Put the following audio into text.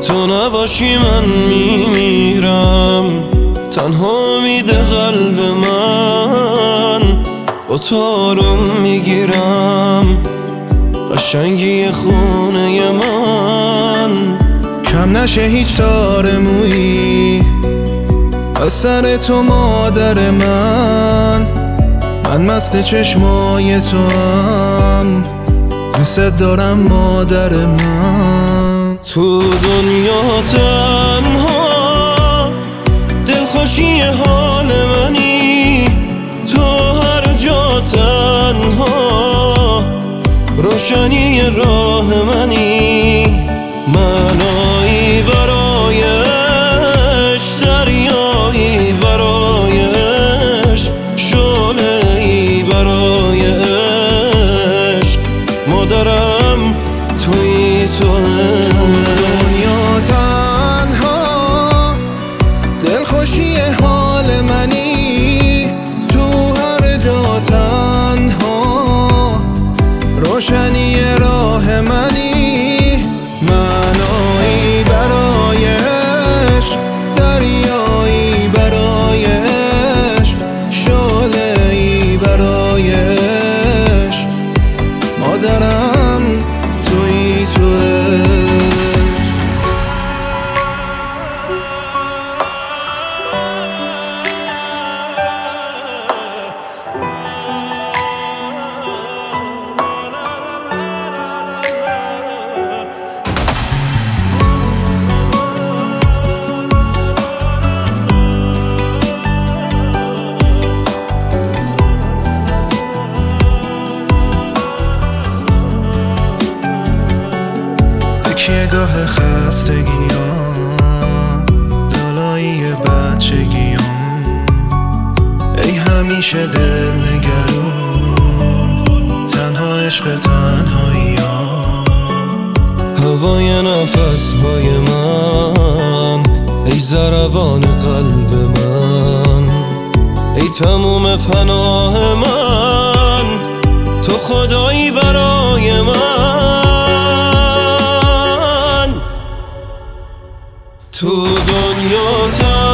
تو نباشی من میمیرم، تنها میده قلب من، با تو آروم میگیرم قشنگی خونه من. کم نشه هیچ تار مویی از سر تو مادر من مست چشمای تو هم، دوست دارم مادر من. تو دنیا تنها دلخوشی حال منی، تو هر جا تنها روشنی راه منی. منایی برایش، دریایی برایش، شعله‌ای برایش، مادرم توی دنیا تنها دلخوشی حال منی، تو هر جا تنها روشنی راه منی. منایی برایش، دریایی برایش، شعله‌ای برایش، مادرم توی گاه خستگیام، لالایی بچگیام، ای همیشه دل نگرون، تنها عشق تنهاییام. هوای نفس‌های من، ای ضربان قلب من، ای تموم پناه من، تو خدایی برای من. تو دنیا